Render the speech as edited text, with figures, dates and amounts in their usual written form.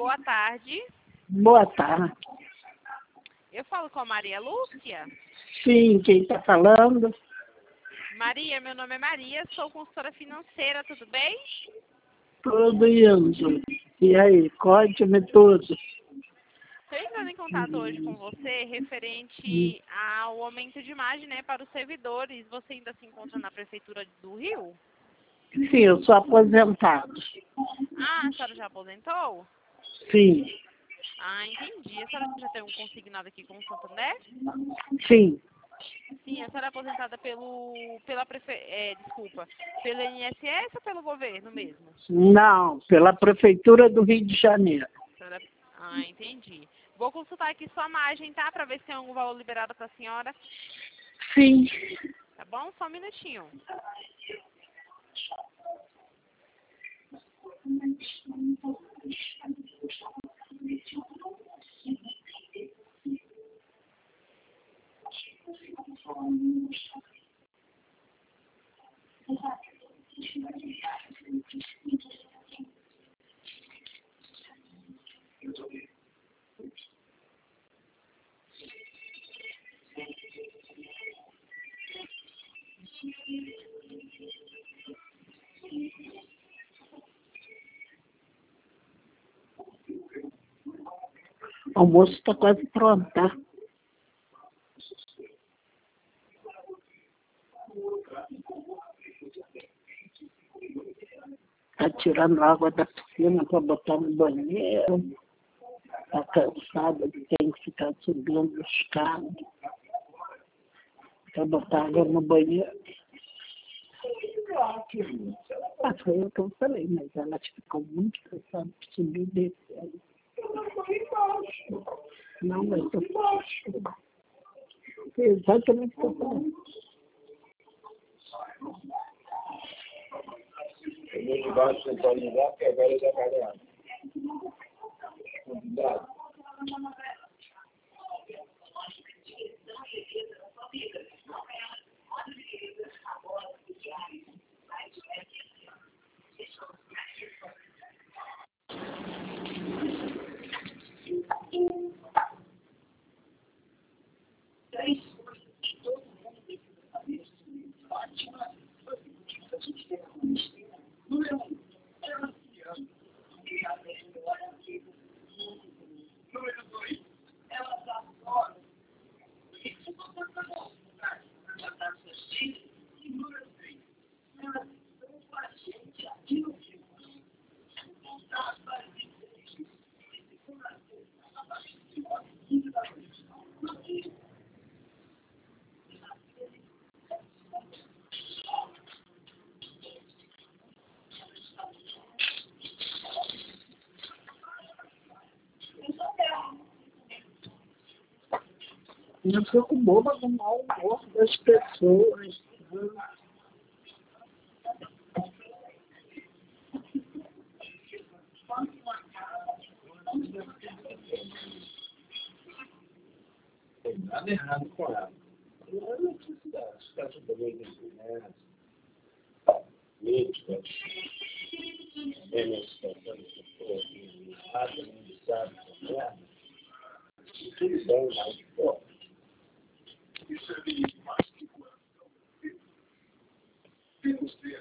Boa tarde. Boa tarde. Eu falo com a Maria Lúcia. Sim, quem está falando? Maria, meu nome é Maria, sou consultora financeira, tudo bem? Tudo indo. E aí, conte-me tudo. Estou entrando em contato hoje com você referente ao aumento de imagem, né, para os servidores. Você ainda se encontra na Prefeitura do Rio? Sim, eu sou aposentado. Ah, a senhora já aposentou? Sim, Ah, entendi. A senhora já tem um consignado aqui com o Santander? sim. Sim, a senhora é aposentada pelo INSS ou pelo governo mesmo? Não, pela Prefeitura do Rio de Janeiro. Ah, entendi. Vou consultar aqui sua margem, tá? Para ver se tem algum valor liberado para a senhora. Sim. Tá bom? Só um minutinho. O almoço está quase pronto, tá? Está tirando água da piscina para botar no banheiro. Está cansada de ter que ficar subindo escada para botar água no banheiro. Ah, foi o que eu falei, mas ela ficou muito cansada de subir e descer. Não, mas eu foi exatamente o que eu falei. Eu de baixo centralizar, que agora já vai lá. Cuidado. Não fico boba com o mau humor das pessoas. Tem nada errado com ela. Não é necessidade. Os casos de poder de internet, políticas, menos situação de pessoas que nada não sabe como é. Tudo bem, mas, pô.